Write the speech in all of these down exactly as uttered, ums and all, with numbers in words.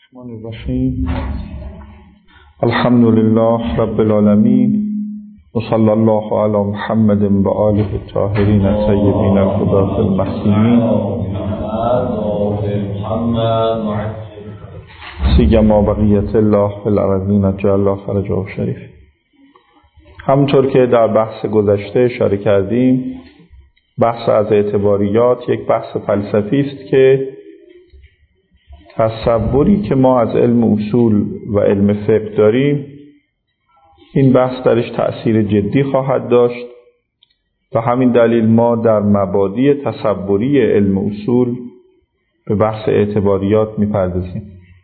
الرحمن الرحیم. الحمد لله رب العالمین و صلی الله علی محمد و آله الطاهرین الطیبین الهداة المهدیین سیما بقیة الله فی الارضین عجل الله فرجه شریف. همونطور که در بحث گذشته اشاره کردیم، بحث از اعتباریات یک بحث فلسفی است که تصوری که ما از علم اصول و علم فقه داریم، این بحث درش تأثیر جدی خواهد داشت و همین دلیل ما در مبادی تصوری علم اصول به بحث اعتباریات میپردازیم.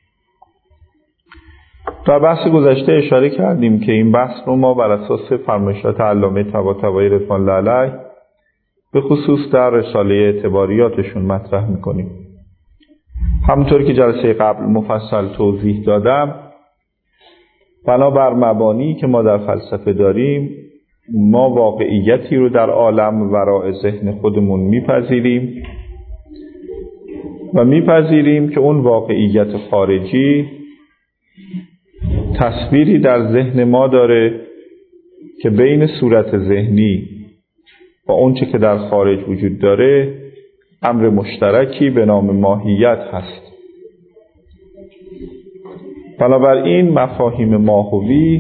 در بحث گذشته اشاره کردیم که این بحث رو ما بر اساس فرمایشات علامه طباطبایی رضوان الله علیه به خصوص در رساله اعتباریاتشون مطرح میکنیم. همونطور که جلسه قبل مفصل توضیح دادم، بنابر مبانی که ما در فلسفه داریم، ما واقعیتی رو در عالم وراء ذهن خودمون میپذیریم و میپذیریم که اون واقعیت خارجی تصویری در ذهن ما داره که بین صورت ذهنی و اون چه که در خارج وجود داره امر مشترکی به نام ماهیت هست. بنابراین مفاهیم ماهوی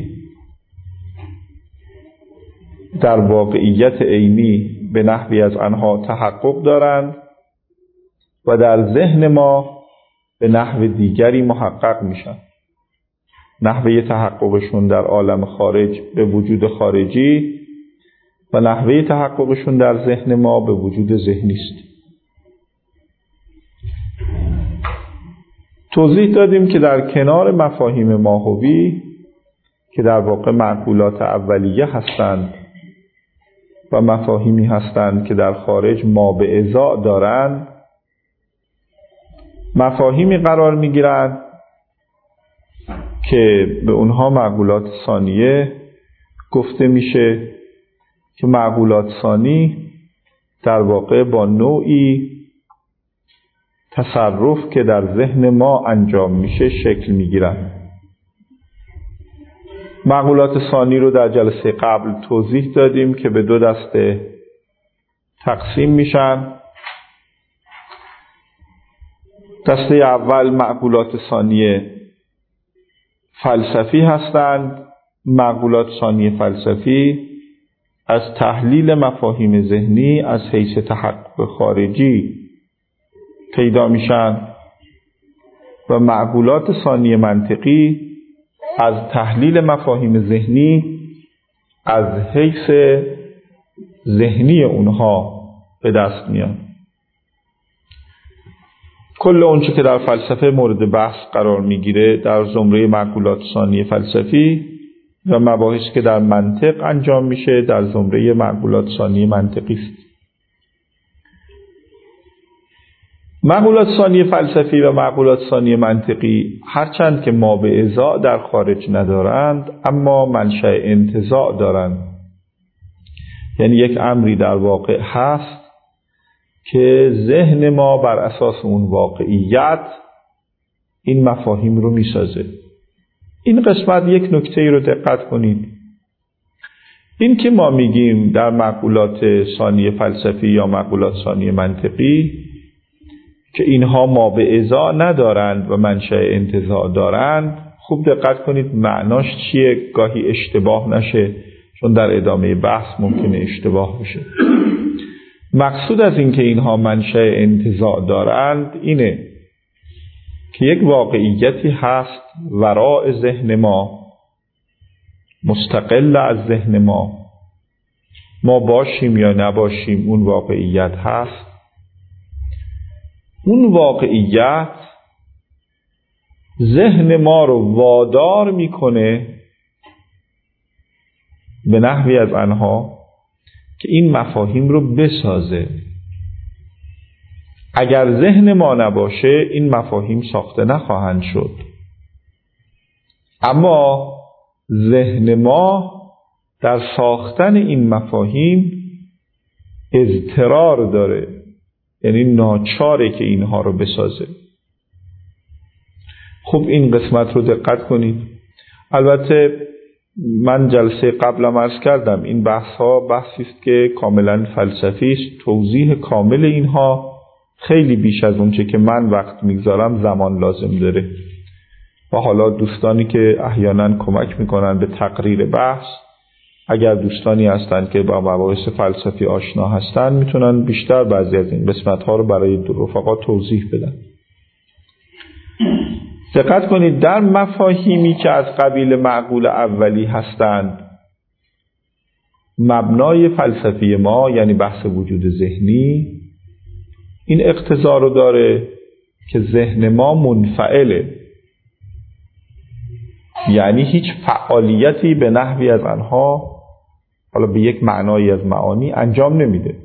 در واقعیت عینی به نحوی از آنها تحقق دارند و در ذهن ما به نحو دیگری محقق میشن. نحوه تحققشون در عالم خارج به وجود خارجی و نحوه تحققشون در ذهن ما به وجود ذهنی است. توضیح دادیم که در کنار مفاهیم ماهوی که در واقع معقولات اولیه هستند و مفاهیمی هستند که در خارج ما به ازا دارند، مفاهیمی قرار می گیرند که به اونها معقولات ثانیه گفته میشه که معقولات ثانی در واقع با نوعی تصرف که در ذهن ما انجام میشه شکل میگیرن. معقولات ثانی رو در جلسه قبل توضیح دادیم که به دو دسته تقسیم میشن. دسته اول معقولات ثانی فلسفی هستند. معقولات ثانی فلسفی از تحلیل مفاهیم ذهنی از حیث تحقق خارجی پیدا میشن و معقولات ثانی منطقی از تحلیل مفاهیم ذهنی از حیث ذهنی اونها به دست میان. کل اونچه که در فلسفه مورد بحث قرار میگیره در زمره معقولات ثانی فلسفی و مباحثی که در منطق انجام میشه در زمره معقولات ثانی منطقی است. معقولات ثانی فلسفی و معقولات ثانی منطقی هرچند که ما به ازا در خارج ندارند، اما منشأ انتزاع دارند. یعنی یک امری در واقع هست که ذهن ما بر اساس اون واقعیت این مفاهیم رو میسازه. این قسمت یک نکته رو دقت کنید. این که ما میگیم در معقولات ثانی فلسفی یا معقولات ثانی منطقی که اینها ما به ازا ندارند و منشأ انتزاع دارند، خوب دقت کنید معناش چیه، گاهی اشتباه نشه، چون در ادامه بحث ممکنه اشتباه بشه. مقصود از این که اینها منشأ انتزاع دارند اینه که یک واقعیتی هست وراء ذهن ما، مستقل از ذهن ما، ما باشیم یا نباشیم اون واقعیت هست. اون واقعیت ذهن ما رو وادار میکنه به نحوی از آنها که این مفاهیم رو بسازه. اگر ذهن ما نباشه این مفاهیم ساخته نخواهند شد. اما ذهن ما در ساختن این مفاهیم اضطرار داره، یعنی ناچاره که اینها رو بسازه. خوب این قسمت رو دقت کنید. البته من جلسه قبلم عرض کردم این بحث ها بحثی است که کاملا فلسفی است. توضیح کامل اینها خیلی بیش از اون چه که من وقت میگذارم زمان لازم داره و حالا دوستانی که احیانا کمک میکنن به تقریر بحث، اگر دوستانی هستند که با مباحث فلسفی آشنا هستند میتونن بیشتر بعضی از این قسمت ها رو برای رفقا توضیح بدن. دقت کنید در مفاهیمی که از قبیل معقول اولی هستند، مبنای فلسفی ما یعنی بحث وجود ذهنی این اقتضا رو داره که ذهن ما منفعله، یعنی هیچ فعالیتی به نحوی از آنها حالا به یک معنایی از معانی انجام نمیده.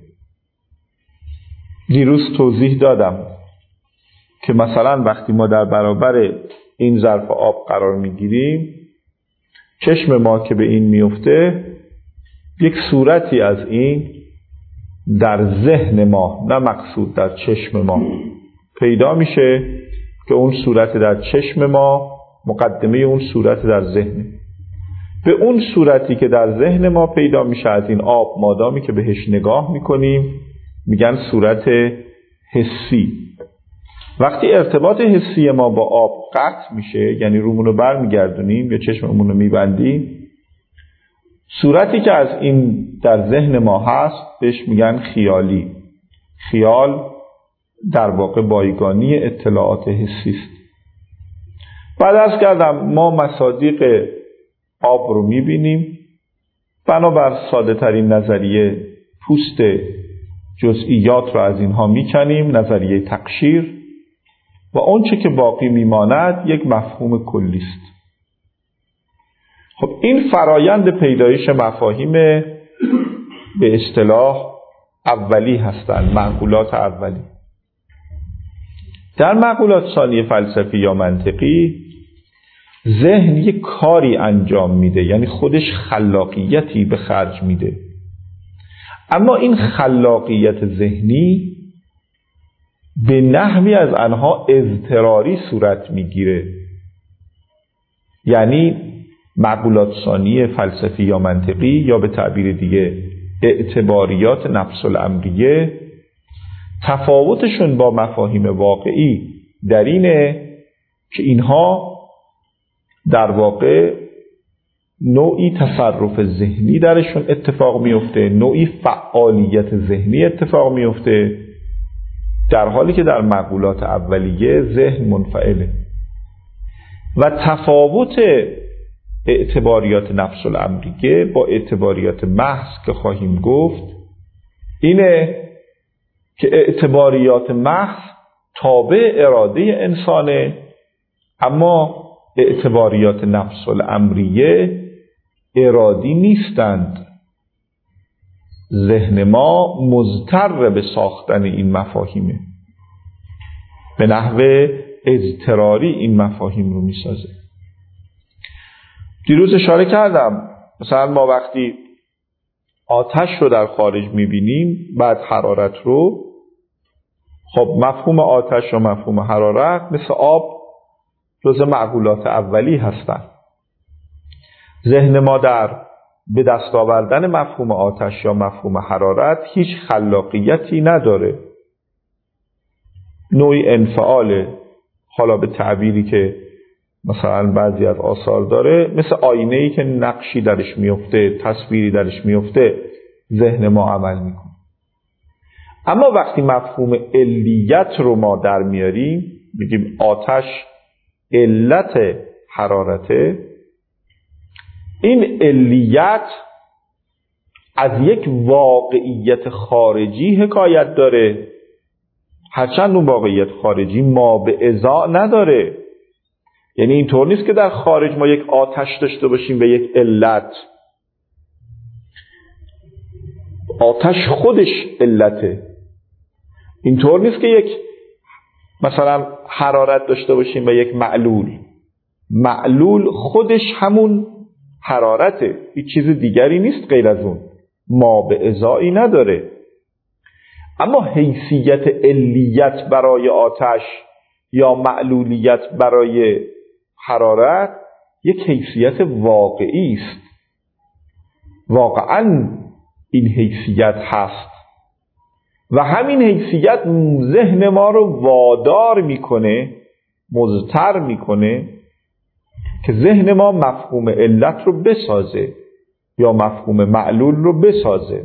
دیروز توضیح دادم که مثلا وقتی ما در برابر این ظرف آب قرار میگیریم، چشم ما که به این میفته یک صورتی از این در ذهن ما، نه مقصود در چشم ما، پیدا میشه که اون صورت در چشم ما مقدمه اون صورت در ذهن. به اون صورتی که در ذهن ما پیدا میشه از این آب مادامی که بهش نگاه میکنیم میگن صورت حسی. وقتی ارتباط حسی ما با آب قطع میشه، یعنی رومون رو بر میگردونیم یا چشممون رو میبندیم، صورتی که از این در ذهن ما هست بهش میگن خیالی. خیال در واقع بایگانی اطلاعات حسی است. بعد از کردم ما مصادیق آب رو میبینیم، بنابر ساده ترین نظریه پوست جزئیات رو از اینها میکنیم، نظریه تقشیر، و اون چه که باقی میماند یک مفهوم کلی است. خب این فرایند پیدایش مفاهیم به اصطلاح اولی هستند، معقولات اولی. در معقولات ثانی فلسفی یا منطقی ذهن یک کاری انجام میده، یعنی خودش خلاقیتی به خرج میده، اما این خلاقیت ذهنی به نحوی از آنها اضطراری صورت میگیره. یعنی معقولات ثانی فلسفی یا منطقی یا به تعبیر دیگه اعتباریات نفس الامریه تفاوتشون با مفاهیم واقعی در اینه که اینها در واقع نوعی تصرف ذهنی درشون اتفاق میفته، نوعی فعالیت ذهنی اتفاق میفته، در حالی که در معقولات اولیه ذهن منفعله. و تفاوت اعتباریات نفس الامریه با اعتباریات محض که خواهیم گفت اینه که اعتباریات محض تابع اراده انسانه، اما اعتباریات نفس الامریه ارادی نیستند. ذهن ما مضطر به ساختن این مفاهیمه، به نحو اضطراری این مفاهیم رو میسازه. دیروز اشاره کردم مثلا ما وقتی آتش رو در خارج میبینیم بعد حرارت رو، خب مفهوم آتش و مفهوم حرارت مثل آب جزء معقولات اولی هستند. ذهن ما در به دست آوردن مفهوم آتش یا مفهوم حرارت هیچ خلاقیتی نداره، نوعی انفعاله. حالا به تعبیری که مثلا بعضی از آثار داره، مثل آینه‌ای که نقشی درش میفته، تصویری درش میفته، ذهن ما عمل میکنه. اما وقتی مفهوم علیت رو ما در میاریم، میگیم آتش علت حرارته، این علیت از یک واقعیت خارجی حکایت داره، هرچند اون واقعیت خارجی ما به ازا نداره. یعنی اینطور نیست که در خارج ما یک آتش داشته باشیم و یک علت. آتش خودش علته. اینطور نیست که یک مثلا حرارت داشته باشیم و یک معلول. معلول خودش همون حرارته، هیچ چیز دیگری نیست غیر از اون، ما به ازایی نداره. اما حیثیت علیت برای آتش یا معلولیت برای حرارت یک حیثیت واقعی است. واقعاً این حیثیت هست و همین حیثیت ذهن ما رو وادار میکنه، مضطر میکنه که ذهن ما مفهوم علت رو بسازه یا مفهوم معلول رو بسازه.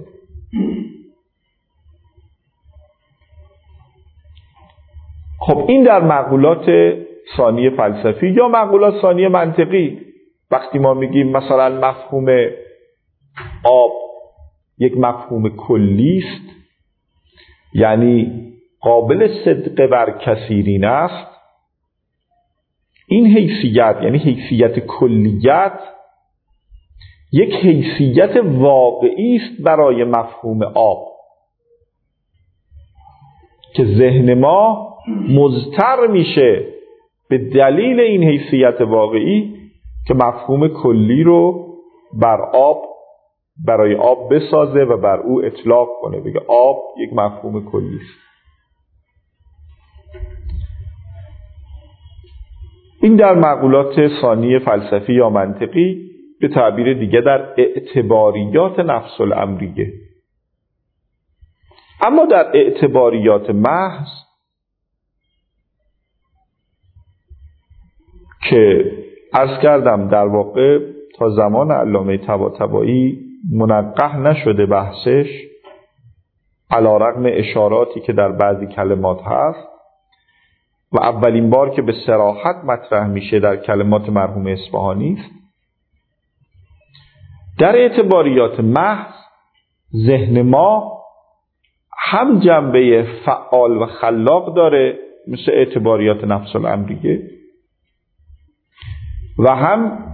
خب این در معقولات ثانی فلسفی یا معقولات ثانی منطقی. وقتی ما میگیم مثلا مفهوم آب یک مفهوم کلی است، یعنی قابل صدق بر کثیرین است، این حیثیت یعنی حیثیت کلیت یک حیثیت واقعی است برای مفهوم آب که ذهن ما مضطر میشه به دلیل این حیثیت واقعی که مفهوم کلی رو بر آب برای آب بسازه و بر او اطلاق کنه، بگه آب یک مفهوم کلی است. این در معقولات ثانی فلسفی یا منطقی، به تعبیر دیگه در اعتباریات نفس الامریه. اما در اعتباریات محض که عرض کردم در واقع تا زمان علامه طباطبایی منقح نشده بحثش، علی‌رغم اشاراتی که در بعضی کلمات هست و اولین بار که به صراحت مطرح میشه در کلمات مرحوم اصفهانی است. در اعتباریات محض ذهن ما هم جنبه فعال و خلاق داره مثل اعتباریات نفس الامریه و هم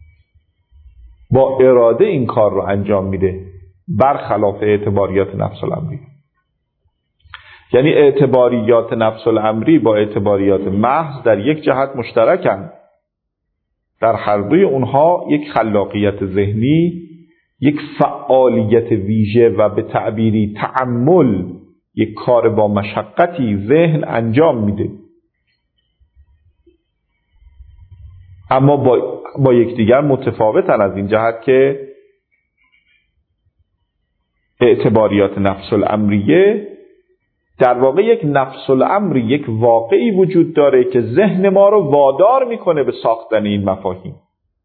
با اراده این کار رو انجام میده برخلاف اعتباریات نفس الامری. یعنی اعتباریات نفس الامری با اعتباریات محض در یک جهت مشترکن، در هر دوی اونها یک خلاقیت ذهنی، یک فعالیت ویژه و به تعبیری تأمل، یک کار با مشقتی ذهن انجام میده، اما با, با یکدیگر متفاوتن از این جهت که اعتباریات نفس الامریه در واقع یک نفس الامر، یک واقعی وجود داره که ذهن ما رو وادار میکنه به ساختن این مفاهیم،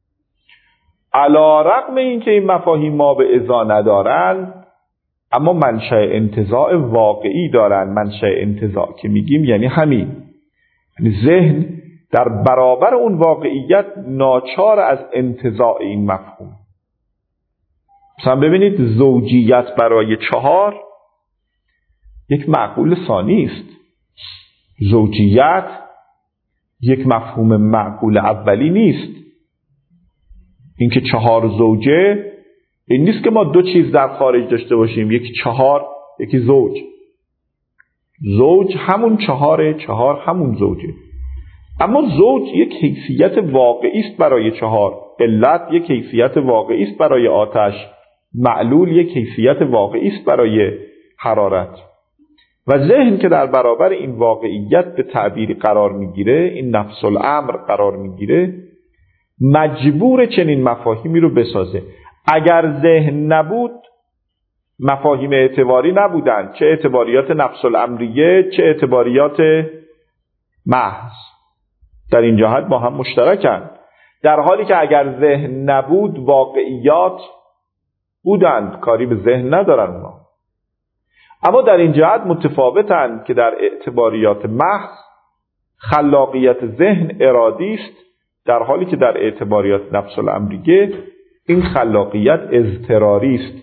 علی رغم این که این مفاهیم ما به ازا ندارند اما منشأ انتزاع واقعی دارند. منشأ انتزاع که میگیم یعنی همین، یعنی ذهن در برابر اون واقعیت ناچار از انتزاع این مفهوم. مثلا ببینید زوجیت برای چهار یک معقول ثانی است. زوجیت یک مفهوم معقول اولی نیست. اینکه چهار زوجه این نیست که ما دو چیز در خارج داشته باشیم، یکی چهار یکی زوج. زوج همون چهاره، چهار همون زوجه. اما زوج یک حیثیت واقعی است برای چهار، علت یک حیثیت واقعی است برای آتش، معلول یک حیثیت واقعی است برای حرارت. و ذهن که در برابر این واقعیت به تعبیر قرار میگیره، این نفس الامر قرار میگیره، مجبور چنین مفاهیمی رو بسازه. اگر ذهن نبود مفاهیم اعتباری نبودن، چه اعتباریات نفس الامریه چه اعتباریات محض، در این جهت با هم مشترکن. در حالی که اگر ذهن نبود واقعیات بودند، کاری به ذهن ندارن اونا. اما در این جهت متفاوتن که در اعتباریات محض خلاقیت ذهن ارادی است، در حالی که در اعتباریات نفس الامریه این خلاقیت اضطراری است.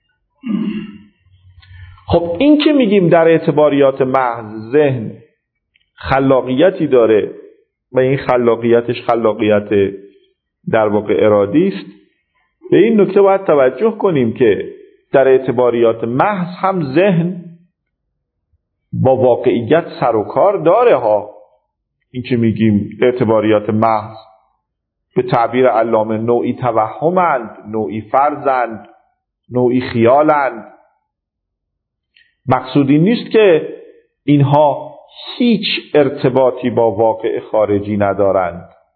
خب این که میگیم در اعتباریات محض ذهن خلاقیتی داره و این خلاقیتش خلاقیت در واقع ارادی است، به این نکته باید توجه کنیم که در اعتباریات محض هم ذهن با واقعیت سر و کار داره ها. این که میگیم اعتباریات محض به تعبیر علامه نوعی توهمند، نوعی فرضند، نوعی خیالند. مقصود این نیست که اینها هیچ ارتباطی با واقع خارجی ندارند.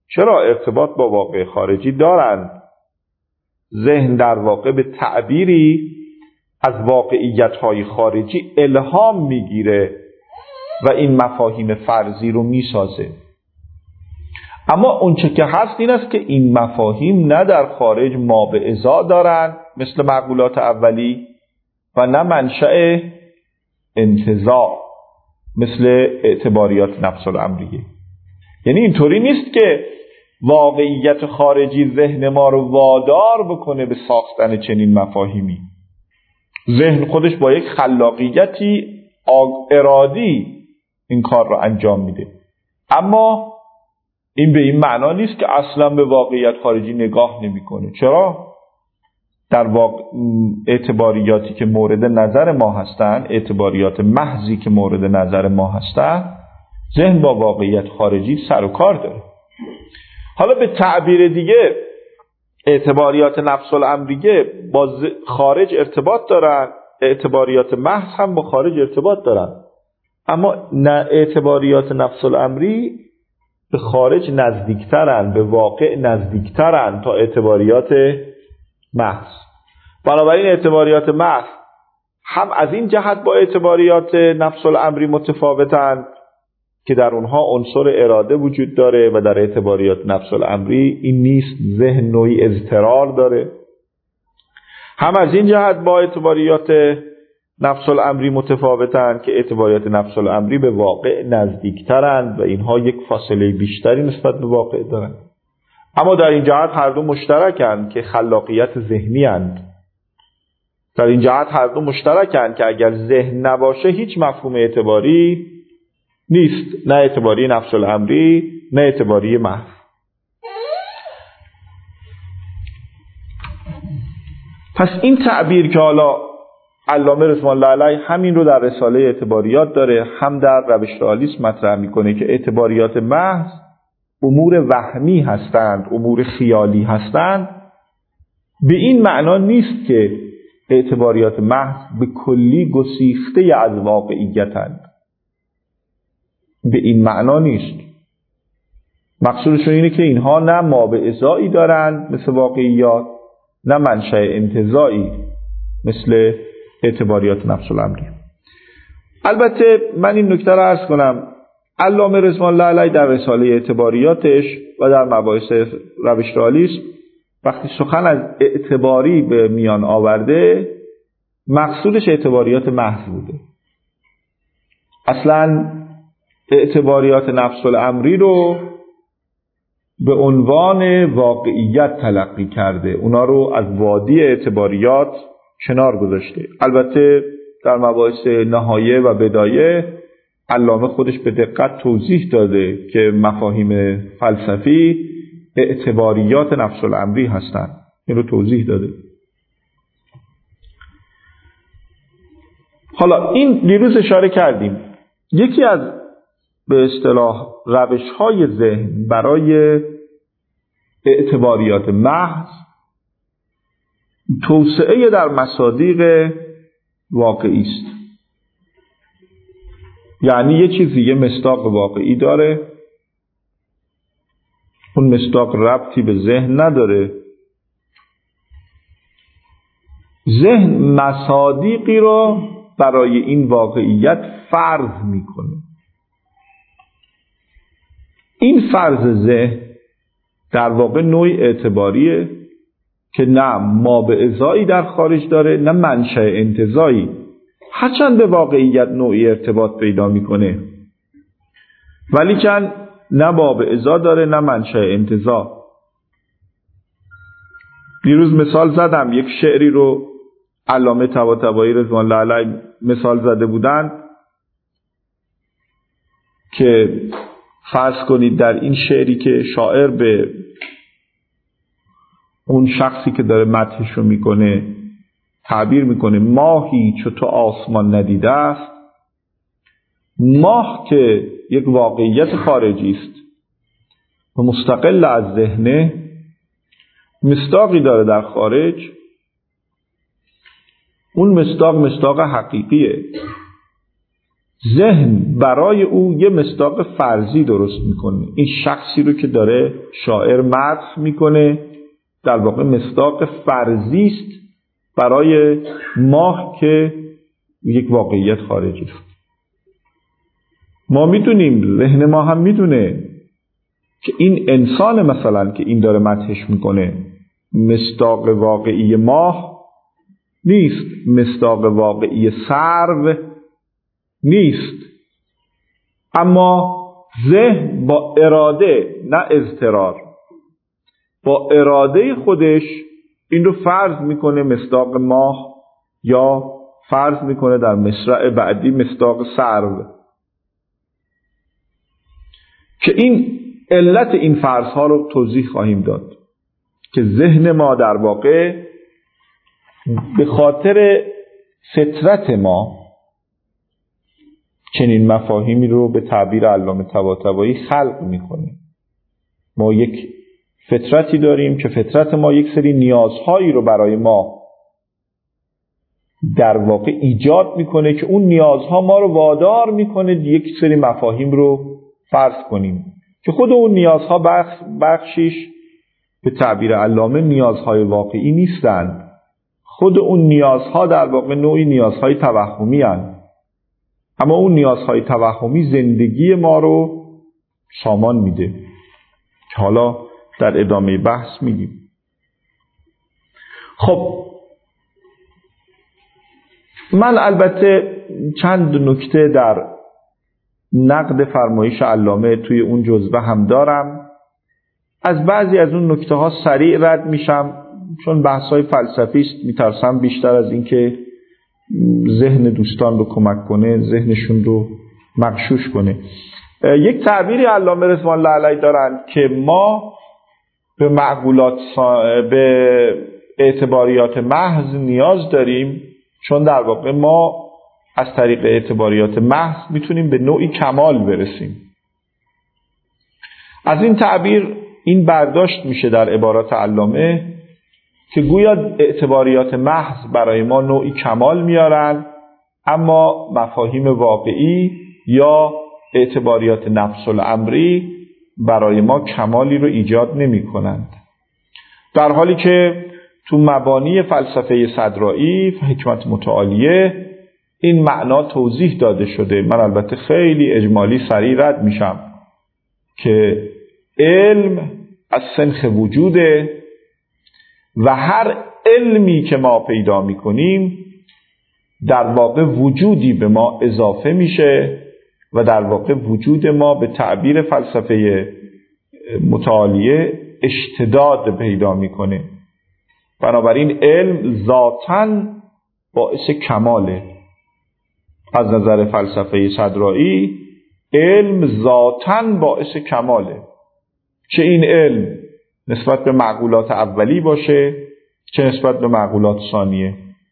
چرا ارتباط با واقع خارجی دارند. ذهن در واقع به تعبیری از واقعیت‌های خارجی الهام میگیره و این مفاهیم فرضی رو میسازه. اما اونچه که هست این است که این مفاهیم نه در خارج مابعضا دارند مثل معقولات اولی و نه منشأ انتزاع مثل اعتباریات نفس الامریه. یعنی اینطوری نیست که واقعیت خارجی ذهن ما رو وادار بکنه به ساختن چنین مفاهیمی. ذهن خودش با یک خلاقیتی ارادی این کار رو انجام میده، اما این به این معنا نیست که اصلا به واقعیت خارجی نگاه نمیکنه. چرا؟ در واقع اعتباریاتی که مورد نظر ما هستن، اعتباریات محضی که مورد نظر ما هستن، ذهن با واقعیت خارجی سر و کار داره. حالا به تعبیر دیگه اعتباریات نفس الامریه با خارج ارتباط دارن، اعتباریات محض هم با خارج ارتباط دارن، اما نه اعتباریات نفس الامری به خارج نزدیکترن، به واقع نزدیکترن تا اعتباریات محض. بنابراین اعتباریات محض هم از این جهت با اعتباریات نفس الامری متفاوتند که در اونها عنصر اراده وجود داره و در اعتباریات نفس الامری این نیست، ذهن نوعی اضطرار داره. هم از این جهت با اعتباریات نفس الامری متفاوتند که اعتباریات نفس الامری به واقع نزدیکترند و اینها یک فاصله بیشتری نسبت به واقع دارند. اما در این جهت هر دو مشترکند که خلاقیت ذهنی اند. در این جهت هر دو مشترکند که اگر ذهن نباشه هیچ مفهوم اعتباری نیست، نه اعتباری نفس الامری نه اعتباری محض. پس این تعبیر که حالا علامه رضوان الله علیه همین رو در رساله اعتباریات داره، هم در روش رئالیسم مطرح میکنه که اعتباریات محض امور وهمی هستند، امور خیالی هستند. به این معنا نیست که اعتباریات محض به کلی گسیخته از واقعیتند. به این معنا نیست. مقصودشون اینه که اینها نه مابعضایی دارند مثل واقعیات، نه منشأ انتزاعی مثل اعتباریات نفس الامری. البته من این نکته رو عرض کنم، علامه رضوان الله علیه در رساله اعتباریاتش و در مباحث روش رئالیسم وقتی سخن از اعتباری به میان آورده مقصودش اعتباریات محض بوده. اصلا اعتباریات نفس الامری رو به عنوان واقعیت تلقی کرده، اونا رو از وادی اعتباریات کنار گذاشته. البته در مباحث نهایه و بدایه علامه خودش به دقت توضیح داده که مفاهیم فلسفی اعتباریات نفس الامری هستند. این رو توضیح داده. حالا این دیروز اشاره کردیم، یکی از به اصطلاح روش‌های ذهن برای اعتباریات محض توسعه در مصادیق واقعی است. یعنی یه چیزی یه مصداق واقعی داره، اون مصداق ربطی به ذهن نداره، ذهن مصادیقی رو برای این واقعیت فرض میکنه. این فرض ذهن در واقع نوع اعتباریه که نه مابعضایی در خارج داره نه منشأ انتزاعی، هرچند به واقعیت نوعی ارتباط پیدا میکنه ولی چند نه مابعضا داره نه منشأ انتزاع. دیروز مثال زدم، یک شعری رو علامه طباطبایی رضوان الله علیه مثال زده بودند که فرض کنید در این شعری که شاعر به اون شخصی که داره مدحش رو میکنه تعبیر میکنه ماهی چو تو آسمان ندیده است. ماه که یک واقعیت خارجی است و مستقل از ذهنه، مصداقی داره در خارج، اون مصداق مصداق حقیقیه. ذهن برای او یه مصداق فرضی درست میکنه. این شخصی رو که داره شاعر مدح میکنه در واقع مصداق فرضی است برای ماه که یک واقعیت خارجی است. ما میدونیم، ذهن ما هم میدونه که این انسان مثلا که این داره مدحش میکنه مصداق واقعی ماه نیست، مصداق واقعی سرو نیست، اما ذهن با اراده نه اضطرار با اراده خودش این رو فرض میکنه مصداق ماه یا فرض میکنه در مصرع بعدی مصداق سرو، که این علت این فرضها رو توضیح خواهیم داد که ذهن ما در واقع به خاطر فطرت ما چنین مفاهیمی رو به تعبیر علامه طباطبایی خلق میکنه. ما یک فطرتی داریم که فطرت ما یک سری نیازهایی رو برای ما در واقع ایجاد میکنه که اون نیازها ما رو وادار میکنه یک سری مفاهیم رو فرض کنیم که خود اون نیازها بخش بخشیش به تعبیر علامه نیازهای واقعی نیستند. خود اون نیازها در واقع نوعی نیازهای توهمی هستند، اما اون نیازهای توهمی زندگی ما رو سامان میده که حالا در ادامه بحث میگیم. خب من البته چند نکته در نقد فرمایش علامه توی اون جزوه هم دارم. از بعضی از اون نکته ها سریع رد میشم چون بحث های فلسفی است، میترسم بیشتر از این که ذهن دوستان رو کمک کنه ذهنشون رو مغشوش کنه. یک تعبیری علامه رضوان الله علیه دارن که ما به معقولات به اعتباریات محض نیاز داریم، چون در واقع ما از طریق اعتباریات محض میتونیم به نوعی کمال برسیم. از این تعبیر این برداشت میشه در عبارات علامه که گویا اعتباریات محض برای ما نوعی کمال میارن، اما مفاهیم واقعی یا اعتباریات نفس الامری برای ما کمالی رو ایجاد نمی کنند. در حالی که تو مبانی فلسفه صدرائی و حکمت متعالیه این معنا توضیح داده شده. من البته خیلی اجمالی سریع رد میشم که علم از سنخ وجوده و هر علمی که ما پیدا میکنیم در واقع وجودی به ما اضافه میشه و در واقع وجود ما به تعبیر فلسفه متعالیه اشتداد پیدا میکنه. بنابراین علم ذاتاً باعث کماله. از نظر فلسفه صدرائی علم ذاتاً باعث کماله، چه این علم نسبت به معقولات اولی باشه چه نسبت به معقولات ثانیه،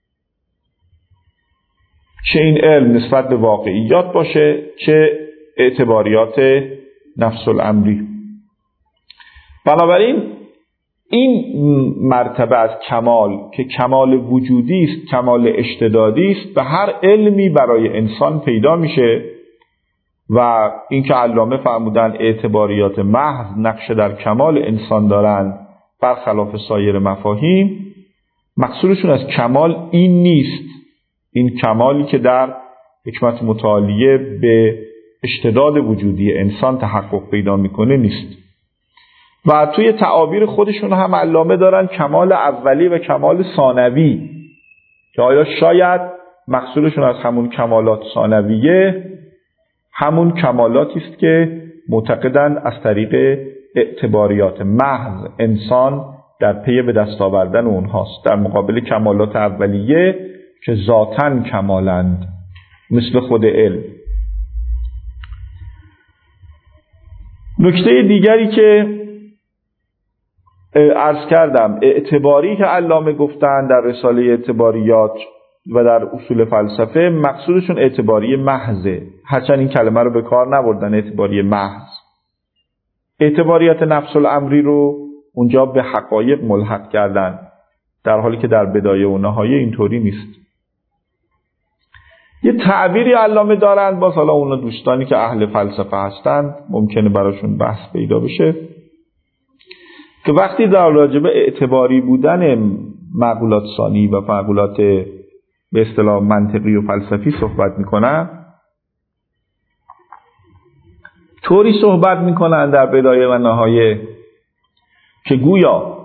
چه این علم نسبت به واقعیات باشه چه اعتباریات نفس الامری. بنابراین این مرتبه از کمال که کمال وجودی است، کمال اشتدادی است، به هر علمی برای انسان پیدا میشه و این که علامه فرمودن اعتباریات محض نقش در کمال انسان دارن برخلاف سایر مفاهیم، مقصودشون از کمال این نیست. این کمالی که در حکمت متعالیه به اشتداد وجودی انسان تحقق پیدا میکنه نیست. و توی تعابیر خودشون هم علامه دارن کمال اولی و کمال ثانوی که آیا شاید مقصودشون از همون کمالات ثانویه همون کمالاتی است که معتقدن از طریق اعتباریات محض انسان در پی به دست آوردن اونهاست، در مقابل کمالات اولیه که ذاتاً کمالند مثل خود علم. نکته دیگری که عرض کردم اعتباری که علامه گفتن در رساله اعتباریات و در اصول فلسفه مقصودشون اعتباری محضه، هرچند این کلمه رو به کار نبردن اعتباری محض. اعتباریات نفس الامری رو اونجا به حقایق ملحق کردن، در حالی که در بدایه و نهایه اینطوری نیست. یه تعبیری علامه دارن، باز حالا اونا دوستانی که اهل فلسفه هستند ممکنه براشون بحث پیدا بشه، که وقتی در راجب اعتباری بودن معقولات ثانی و معقولات به اصطلاح منطقی و فلسفی صحبت میکنن، طوری صحبت میکنن در بدایه و نهایه که گویا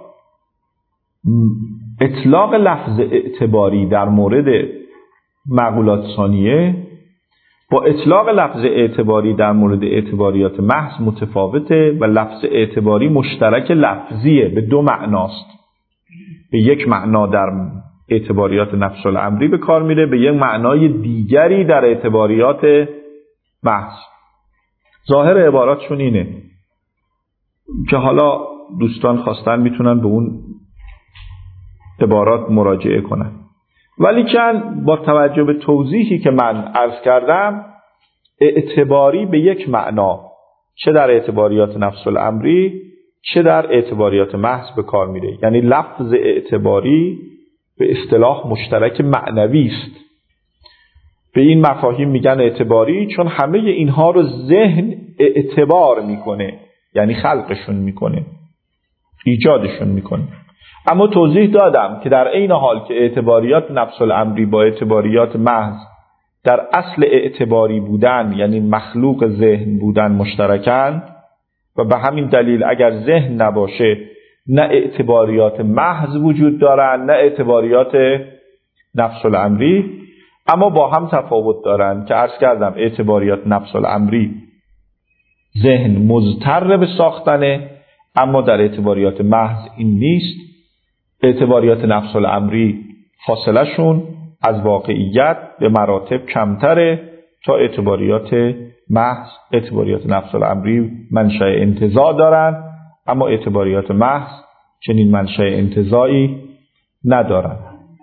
اطلاق لفظ اعتباری در مورد معقولات ثانیه با اطلاق لفظ اعتباری در مورد اعتباریات محض متفاوته و لفظ اعتباری مشترک لفظیه، به دو معناست. به یک معنا در اعتباریات نفس الامری به کار میره، به یک معنای دیگری در اعتباریات محض. ظاهر عباراتشون اینه که حالا دوستان خواستن میتونن به اون عبارات مراجعه کنن، ولی چند با توجه به توضیحی که من عرض کردم، اعتباری به یک معنا چه در اعتباریات نفس الامری چه در اعتباریات محض به کار میره. یعنی لفظ اعتباری به اصطلاح مشترک معنوی است. به این مفاهیم میگن اعتباری چون همه اینها رو ذهن اعتبار میکنه، یعنی خلقشون میکنه، ایجادشون میکنه. اما توضیح دادم که در عین حال که اعتباریات نفس الامری با اعتباریات محض در اصل اعتباری بودن، یعنی مخلوق ذهن بودن، مشترکن و به همین دلیل اگر ذهن نباشه نه اعتباریات محض وجود دارن نه اعتباریات نفس الامری، اما با هم تفاوت دارن که عرض کردم اعتباریات نفس الامری ذهن مضطر به ساختنه، اما در اعتباریات محض این نیست. اعتباریات نفس الامری فاصله شون از واقعیت به مراتب کمتره تا اعتباریات محض. اعتباریات نفس الامری منشأ انتزاع دارن، اما اعتباریات محض چنین منشأ انتزاعی ندارن.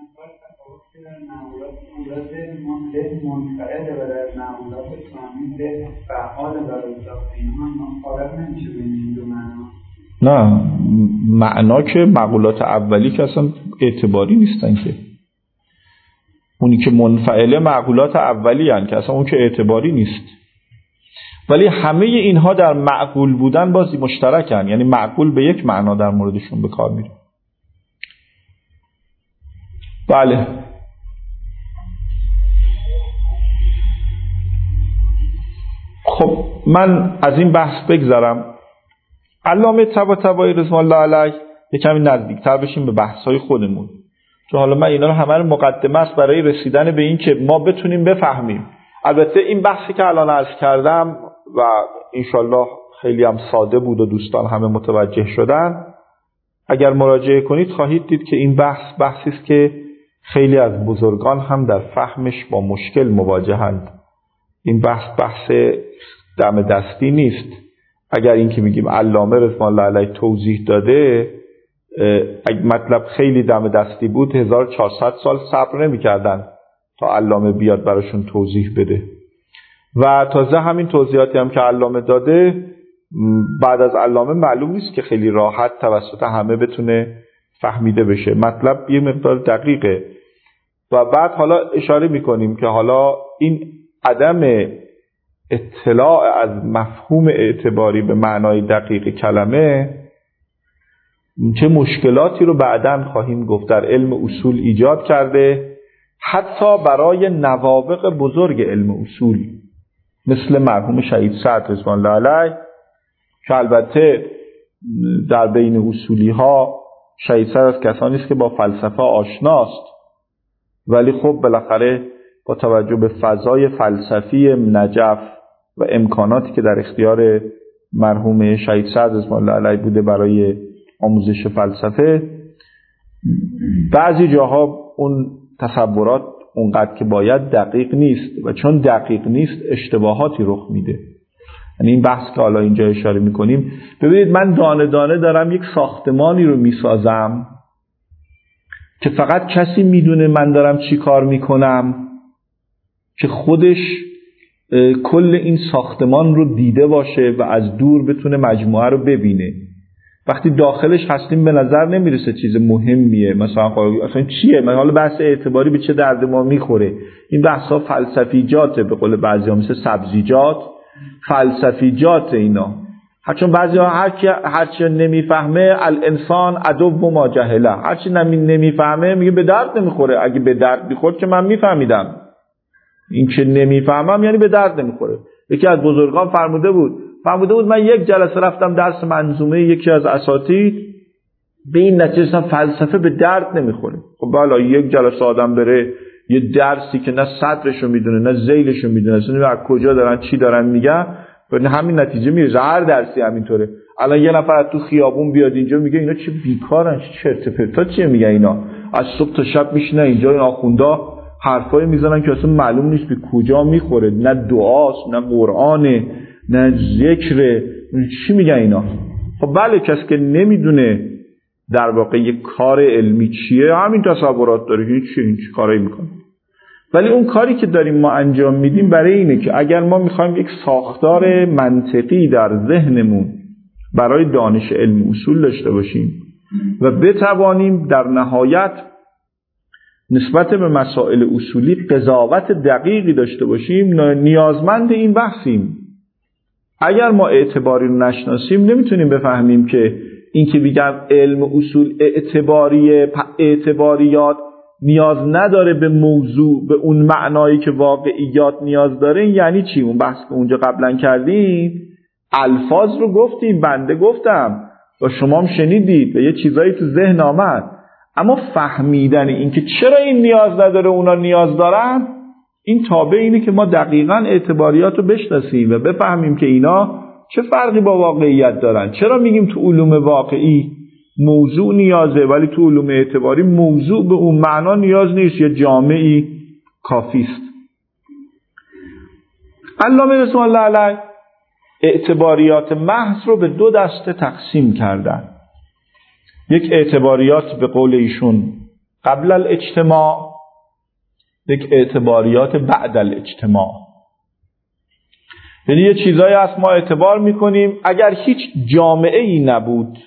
نه، معنا که معقولات اولی که اصلا اعتباری نیستن، که اونی که منفعله معقولات اولی هن که اصلا اون که اعتباری نیست، ولی همه اینها در معقول بودن بازی مشترکن، یعنی معقول به یک معنا در موردشون به کار میره. بله، خب من از این بحث بگذرم. علامه طباطبایی رضوان الله علیه یک کمی نزدیکتر بشیم به بحث‌های خودمون، چون حالا من اینا رو همه رو مقدمه است برای رسیدن به این که ما بتونیم بفهمیم. البته این بحثی که الان عرض کردم و انشالله خیلی هم ساده بود و دوستان همه متوجه شدن، اگر مراجعه کنید خواهید دید که این بحث بحثی است که خیلی از بزرگان هم در فهمش با مشکل مواجهند. این بحث بحث دم دستی نیست. اگر این که میگیم علامه رضوان الله علیه توضیح داده، اگه مطلب خیلی دم دستی بود هزار و چهارصد سال صبر نمی‌کردن تا علامه بیاد براشون توضیح بده. و تازه همین توضیحاتی هم که علامه داده بعد از علامه معلوم نیست که خیلی راحت توسط همه بتونه فهمیده بشه. مطلب یه مقدار دقیقه. و بعد حالا اشاره میکنیم که حالا این عدم اطلاع از مفهوم اعتباری به معنای دقیق کلمه چه مشکلاتی رو بعداً خواهیم گفت در علم اصول ایجاد کرده، حتی برای نوابغ بزرگ علم اصول مثل مرحوم شهید سعد رضوان الله علیه، که البته در بین اصولی ها شهید سعد از کسانی است که با فلسفه آشناست، ولی خب بالاخره با توجه به فضای فلسفی نجف و امکاناتی که در اختیار مرحوم شهید سعد رضوان الله علیه بوده برای آموزش فلسفه، بعضی جاها اون تصورات اونقدر که باید دقیق نیست و چون دقیق نیست اشتباهاتی رخ میده. یعنی این بحث که حالا اینجا اشاره میکنیم، ببینید من دانه دانه دارم یک ساختمانی رو میسازم که فقط کسی میدونه من دارم چی کار میکنم که خودش کل این ساختمان رو دیده باشه و از دور بتونه مجموعه رو ببینه. وقتی داخلش هستیم به نظر نمیرسه چیز مهمیه. مثلا اصلا چیه؟ من حالا بحث اعتباری به چه درد ما میخوره؟ این بحثا فلسفیجاته، به قول بعضی‌ها مثل سبزیجات فلسفیجات اینا. چون بعضی‌ها هر کی هر چی نمیفهمه الانسان عدو ما جهله، هر چی نمیفهمه میگه به درد نمیخوره. اگه به درد میخورد که من میفهمیدم، این که نمیفهمم یعنی به درد نمیخوره. یکی از بزرگان فرموده بود فرموده بود من یک جلسه رفتم درس منظومه یکی از اساتید، به این نتیجه رسیدم فلسفه به درد نمیخوره. خب بالا یک جلسه آدم بره یه درسی که نه صدرشو میدونه نه ذیلشو میدونه، اصلا از کجا دارن چی دارن میگن، به همین نتیجه میرسه. هر درسی همینطوره. الان یه نفر تو خیابون بیاد اینجا میگه اینا چه بیکارن، چه چرت و پرتا چیه میگن اینا، از صبح تا شب میشینن اینجا این آخوندا حرفای میزنن که اصلا معلوم نیست به کجا میخوره، نه دعاست نه قرآنه نه ذکر، چی میگن اینا؟ خب بله، کسی که نمیدونه در واقع یک کار علمی چیه همین تصورات داره که چی این چی کاری میکنه. ولی اون کاری که داریم ما انجام میدیم برای اینه که اگر ما میخوایم یک ساختار منطقی در ذهنمون برای دانش علم اصول داشته باشیم و بتوانیم در نهایت نسبت به مسائل اصولی قضاوت دقیقی داشته باشیم، نیازمند این بحثیم. اگر ما اعتباری رو نشناسیم نمیتونیم بفهمیم که این که بگم علم اصول اعتباریه، اعتباریات نیاز نداره به موضوع به اون معنایی که واقعیات نیاز داره. یعنی چی؟ اون بحث که اونجا قبلا کردیم، الفاظ رو گفتیم، بنده گفتم و شما هم شنیدید و یه چیزایی تو ذهن آمد، اما فهمیدن این که چرا این نیاز نداره اونا نیاز دارن، این تابع اینه که ما دقیقاً اعتباریات رو بشناسیم و بفهمیم که اینا چه فرقی با واقعیت دارن. چرا میگیم تو علوم واقعی موضوع نیازه ولی تو علوم اعتباری موضوع به اون معنا نیاز نیست، یه جامعی کافیست. علامه رضوان الله علیه اعتباریات محض رو به دو دسته تقسیم کردن. یک اعتباریات به قول ایشون قبل الاجتماع، یک اعتباریات بعد الاجتماع. یعنی یه چیزایی هست ما اعتبار میکنیم اگر هیچ جامعه ای نبود،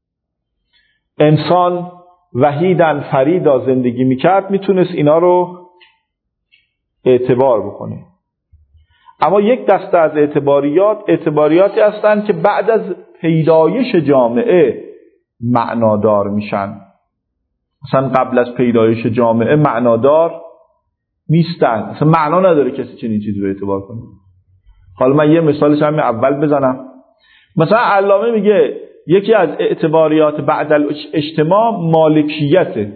انسان وحیدن فریدا زندگی میکرد، میتونست اینا رو اعتبار بکنه. اما یک دسته از اعتباریات اعتباریاتی هستند که بعد از پیدایش جامعه معنادار میشن. مثلا قبل از پیدایش جامعه معنادار نیستن، مثلا معنا نداره کسی چنین چیزی رو اعتبار کنه. حالا من یه مثالش همین اول بزنم. مثلا علامه میگه یکی از اعتباریات بعد الاجتماع مالکیته.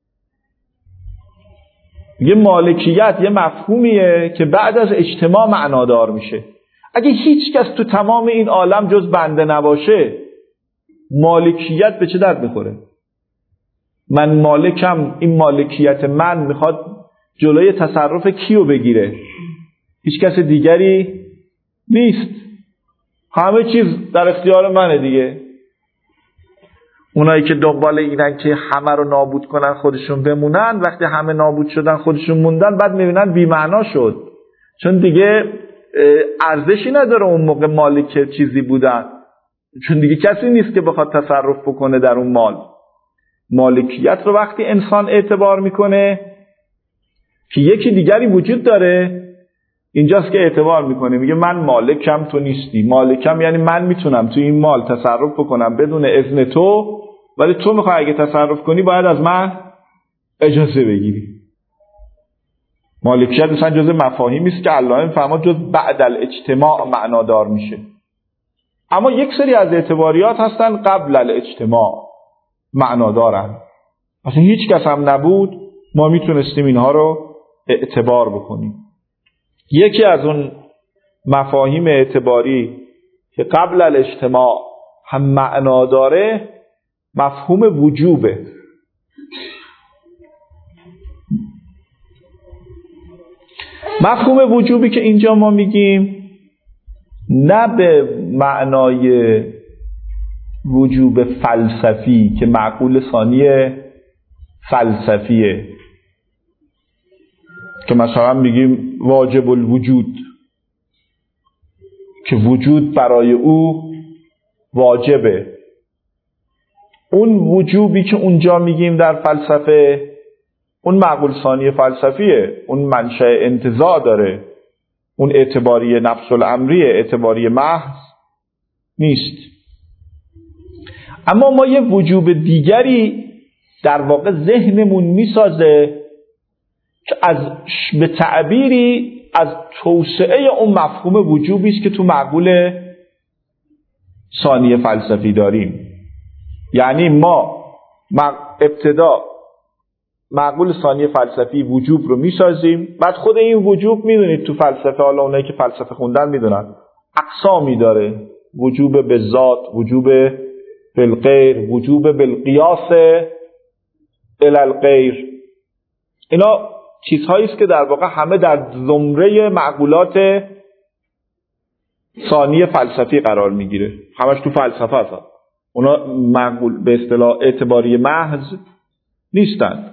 یه مالکیت یه مفهومیه که بعد از اجتماع معنادار میشه. اگه هیچ کس تو تمام این عالم جز بنده نباشه، مالکیت به چه درد میخوره؟ من مالکم، این مالکیت من میخواد جلوی تصرف کیو بگیره؟ هیچ کس دیگری نیست، همه چیز در اختیار منه دیگه. اونایی که دنبال اینن که همه رو نابود کنن خودشون بمونن، وقتی همه نابود شدن خودشون موندن، بعد میبینن بی‌معنا شد، چون دیگه ارزشی نداره اون موقع مالک چیزی بودن، چون دیگه کسی نیست که بخواد تصرف بکنه در اون مال. مالکیت رو وقتی انسان اعتبار میکنه که یکی دیگری وجود داره، اینجاست که اعتبار میکنه، میگه من مالکم تو نیستی. مالکم یعنی من میتونم تو این مال تصرف بکنم بدون اذن تو، ولی تو میخوای اگه تصرف کنی باید از من اجازه بگیری. مالکیت مثلا جز مفاهیمی است که الله میفهمه جز بعد الاجتماع معنادار میشه. اما یک سری از اعتباریات هستن قبل الاجتماع معنادارن، اصلا هیچ کس هم نبود ما میتونستیم اینها رو اعتبار بکنیم. یکی از اون مفاهیم اعتباری که قبل الاجتماع هم معنا داره مفهوم وجوبه. مفهوم وجوبی که اینجا ما میگیم نه به معنای وجوب فلسفی که معقول ثانی فلسفیه که مثلا میگیم واجب الوجود، که وجود برای او واجبه، اون وجوبی که اونجا میگیم در فلسفه، اون معقول ثانی فلسفیه، اون منشأ انتزاع داره، اون اعتباری نفس الامریه، اعتباری محض نیست. اما ما یه وجوب دیگری در واقع ذهنمون میسازه که از به تعبیری از توسعه اون مفهوم وجوبی است که تو معقول ثانی فلسفی داریم. یعنی ما ابتدا معقول ثانی فلسفی وجوب رو میسازیم، بعد خود این وجوب میدونید تو فلسفه، حالا اونایی که فلسفه خوندن میدونن اقسامی داره: وجوب به ذات، وجوب بالغیر، وجوب بالقیاس الی الغیر. اینا چیزهایی است که در واقع همه در زمره معقولات ثانی فلسفی قرار میگیره، همش تو فلسفه هست. اونا معقول به اصطلاح اعتباری محض نیستند.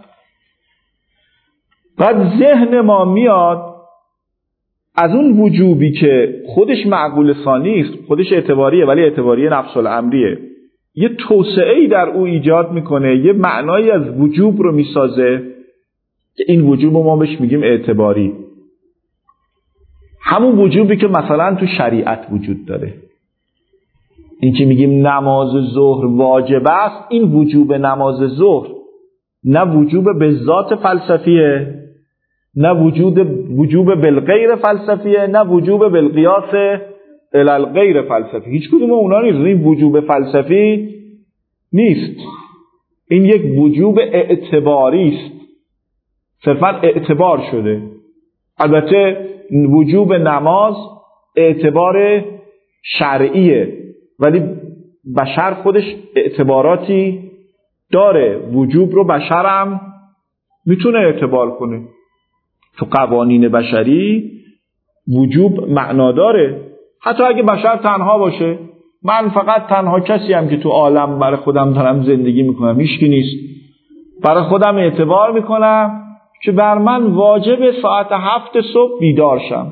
بعد ذهن ما میاد از اون وجوبی که خودش معقول ثانی است، خودش اعتباریه ولی اعتباری نفس الامریه، یه توسعه‌ای در او ایجاد میکنه، یه معنایی از وجوب رو میسازه که این وجوب ما بهش میگیم اعتباری. همون وجوبی که مثلا تو شریعت وجود داره. این که میگیم نماز ظهر واجب است، این وجوب نماز ظهر نه وجوب به ذات فلسفیه، نه وجود وجوب بالغیر فلسفیه، نه وجوب بالقیاس الی الغیر فلسفی. هیچ کدوم اونا نیست. این وجوب فلسفی نیست، این یک وجوب اعتباری است، صرفا اعتبار شده. البته وجوب نماز اعتبار شرعیه، ولی بشر خودش اعتباراتی داره. وجوب رو بشر هم میتونه اعتبار کنه. تو قوانین بشری وجوب معنا داره. حتی اگه بشر تنها باشه، من فقط تنها کسی هم که تو عالم برای خودم دارم زندگی میکنم، هیچکی نیست، برای خودم اعتبار میکنم که بر من واجب ساعت هفت صبح بیدار شم.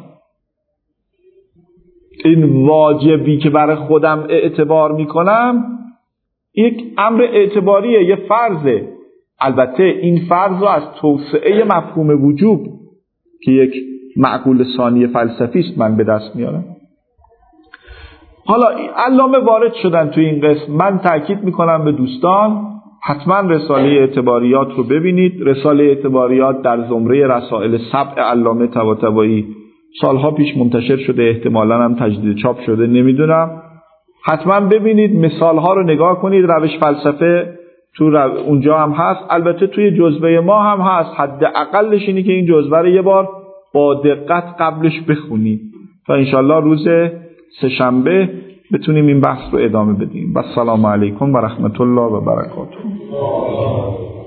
این واجبی که برای خودم اعتبار میکنم یک امر اعتباریه، یه فرضه. البته این فرض رو از توسعه مفهوم وجوب که یک معقول ثانی فلسفی است من به دست میارم. حالا علامه وارد شدن تو این قسم. من تاکید میکنم به دوستان حتما رساله اعتباریات رو ببینید. رساله اعتباریات در زمره رسائل سبع علامه طباطبایی سالها پیش منتشر شده، احتمالاً هم تجدید چاپ شده، نمیدونم. حتما ببینید، مثالها رو نگاه کنید. روش فلسفه تو رو... اونجا هم هست. البته توی جزوه ما هم هست. حداقلش اینه که این جزوه رو یه بار با دقت قبلش بخونید تا انشالله روز سه‌شنبه بتونیم این بحث رو ادامه بدیم. و السلام علیکم و رحمت الله و برکاته.